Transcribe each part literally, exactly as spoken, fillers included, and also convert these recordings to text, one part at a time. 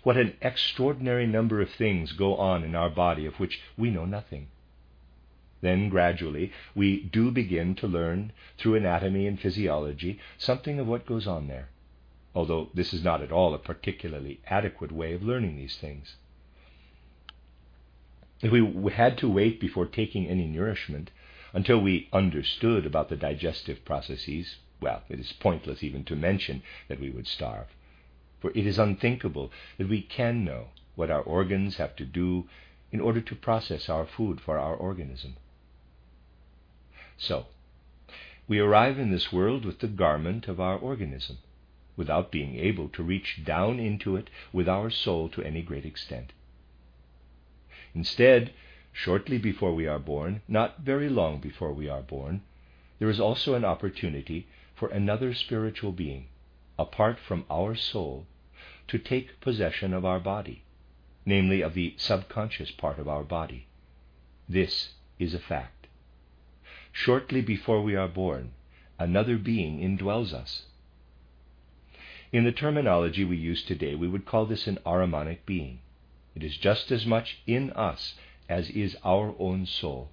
what an extraordinary number of things go on in our body of which we know nothing. Then gradually we do begin to learn through anatomy and physiology something of what goes on there, although this is not at all a particularly adequate way of learning these things. If we had to wait before taking any nourishment until we understood about the digestive processes, well, it is pointless even to mention that we would starve, for it is unthinkable that we can know what our organs have to do in order to process our food for our organism. So, we arrive in this world with the garment of our organism, without being able to reach down into it with our soul to any great extent. Instead, shortly before we are born, not very long before we are born, there is also an opportunity for another spiritual being, apart from our soul, to take possession of our body, namely of the subconscious part of our body. This is a fact. Shortly before we are born, another being indwells us. In the terminology we use today, we would call this an Ahrimanic being. It is just as much in us as is our own soul.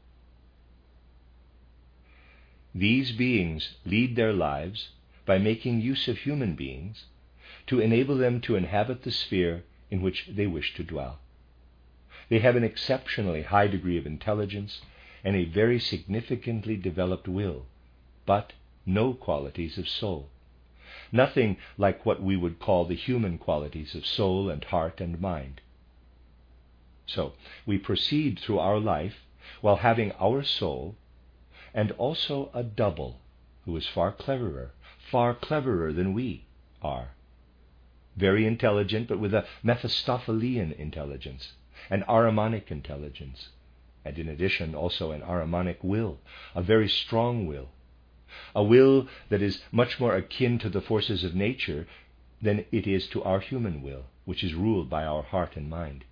These beings lead their lives by making use of human beings to enable them to inhabit the sphere in which they wish to dwell. They have an exceptionally high degree of intelligence and a very significantly developed will, but no qualities of soul. Nothing like what we would call the human qualities of soul and heart and mind. So, we proceed through our life while having our soul and also a double who is far cleverer, far cleverer than we are. Very intelligent, but with a Mephistophelian intelligence, an Ahrimanic intelligence, and in addition also an Ahrimanic will, a very strong will, a will that is much more akin to the forces of nature than it is to our human will, which is ruled by our heart and mind.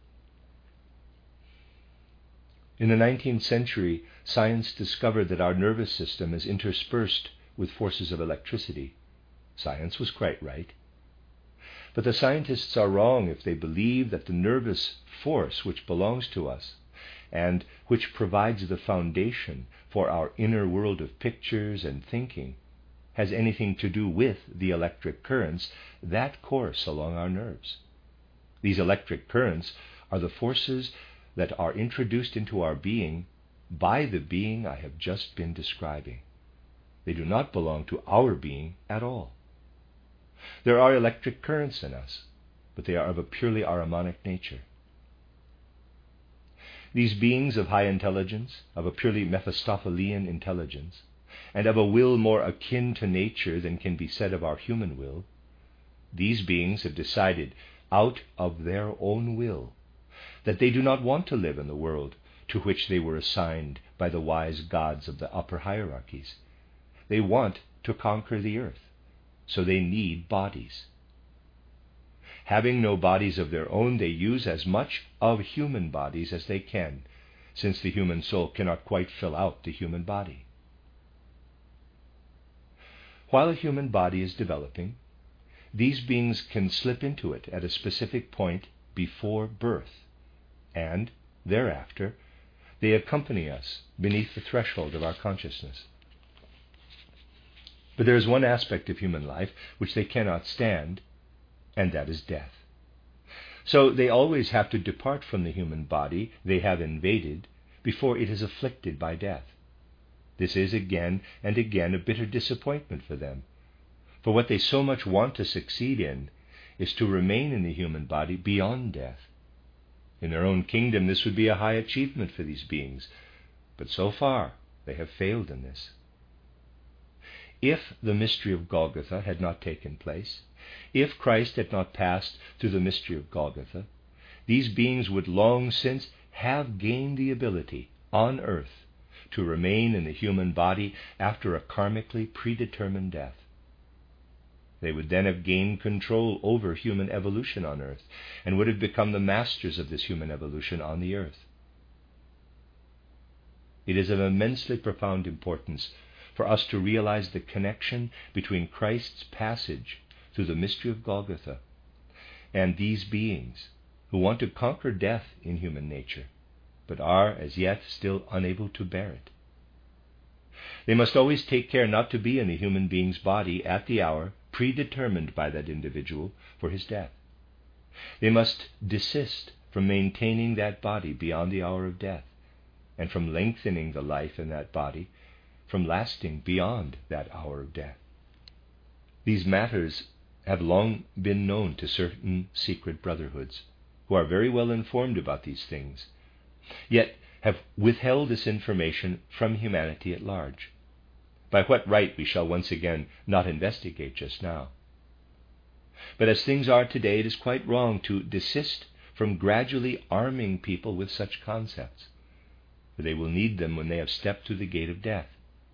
In the nineteenth century, science discovered that our nervous system is interspersed with forces of electricity. Science was quite right. But the scientists are wrong if they believe that the nervous force which belongs to us and which provides the foundation for our inner world of pictures and thinking has anything to do with the electric currents that course along our nerves. These electric currents are the forces that are introduced into our being by the being I have just been describing. They do not belong to our being at all. There are electric currents in us, but they are of a purely Ahrimanic nature. These beings of high intelligence, of a purely Mephistophelian intelligence, and of a will more akin to nature than can be said of our human will, these beings have decided out of their own will that they do not want to live in the world to which they were assigned by the wise gods of the upper hierarchies. They want to conquer the earth, so they need bodies. Having no bodies of their own, they use as much of human bodies as they can, since the human soul cannot quite fill out the human body. While a human body is developing, these beings can slip into it at a specific point before birth, and thereafter they accompany us beneath the threshold of our consciousness. But there is one aspect of human life which they cannot stand, and that is death. So they always have to depart from the human body they have invaded before it is afflicted by death. This is again and again a bitter disappointment for them, for what they so much want to succeed in is to remain in the human body beyond death. In their own kingdom this would be a high achievement for these beings, but so far they have failed in this. If the mystery of Golgotha had not taken place, if Christ had not passed through the mystery of Golgotha, these beings would long since have gained the ability on earth to remain in the human body after a karmically predetermined death. They would then have gained control over human evolution on earth and would have become the masters of this human evolution on the earth. It is of immensely profound importance for us to realize the connection between Christ's passage through the mystery of Golgotha and these beings who want to conquer death in human nature, but are as yet still unable to bear it. They must always take care not to be in the human being's body at the hour predetermined by that individual for his death. They must desist from maintaining that body beyond the hour of death, and from lengthening the life in that body, from lasting beyond that hour of death. These matters have long been known to certain secret brotherhoods, who are very well informed about these things, yet have withheld this information from humanity at large. By what right we shall once again not investigate just now. But as things are today, it is quite wrong to desist from gradually arming people with such concepts, for they will need them when they have stepped through the gate of death.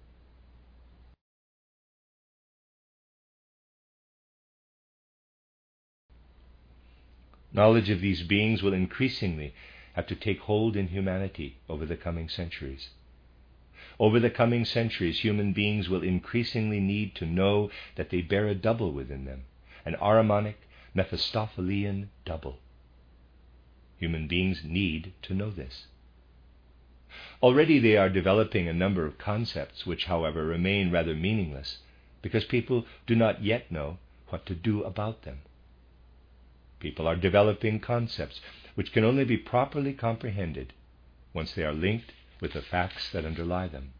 Knowledge of these beings will increasingly have to take hold in humanity over the coming centuries. Over the coming centuries, human beings will increasingly need to know that they bear a double within them, an Ahrimanic, Mephistophelian double. Human beings need to know this. Already they are developing a number of concepts which, however, remain rather meaningless because people do not yet know what to do about them. People are developing concepts which can only be properly comprehended once they are linked with the facts that underlie them.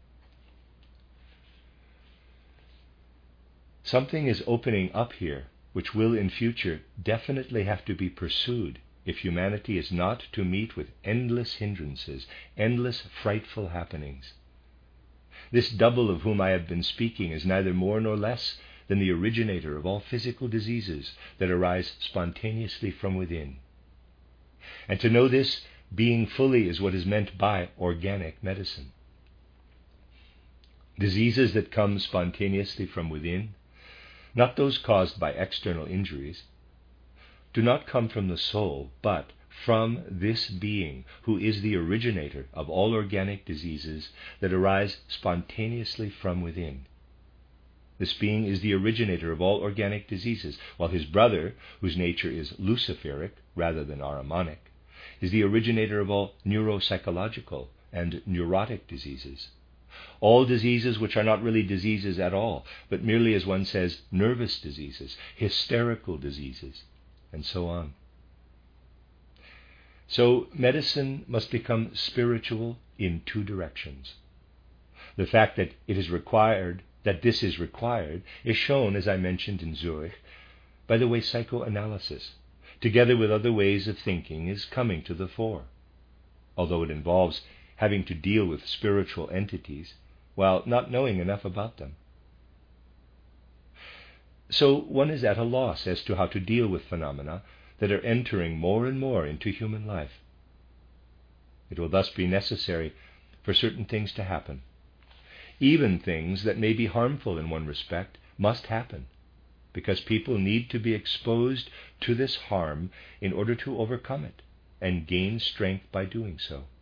Something is opening up here which will in future definitely have to be pursued if humanity is not to meet with endless hindrances, endless frightful happenings. This double of whom I have been speaking is neither more nor less than the originator of all physical diseases that arise spontaneously from within. And to know this being fully is what is meant by organic medicine. Diseases that come spontaneously from within, not those caused by external injuries, do not come from the soul, but from this being who is the originator of all organic diseases that arise spontaneously from within. This being is the originator of all organic diseases, while his brother, whose nature is luciferic rather than Ahrimanic, is the originator of all neuropsychological and neurotic diseases. All diseases which are not really diseases at all, but merely, as one says, nervous diseases, hysterical diseases, and so on. So medicine must become spiritual in two directions. The fact that it is required, that this is required, is shown, as I mentioned in Zurich, by the way psychoanalysis, together with other ways of thinking, is coming to the fore, although it involves having to deal with spiritual entities while not knowing enough about them. So one is at a loss as to how to deal with phenomena that are entering more and more into human life. It will thus be necessary for certain things to happen. Even things that may be harmful in one respect must happen, because people need to be exposed to this harm in order to overcome it and gain strength by doing so.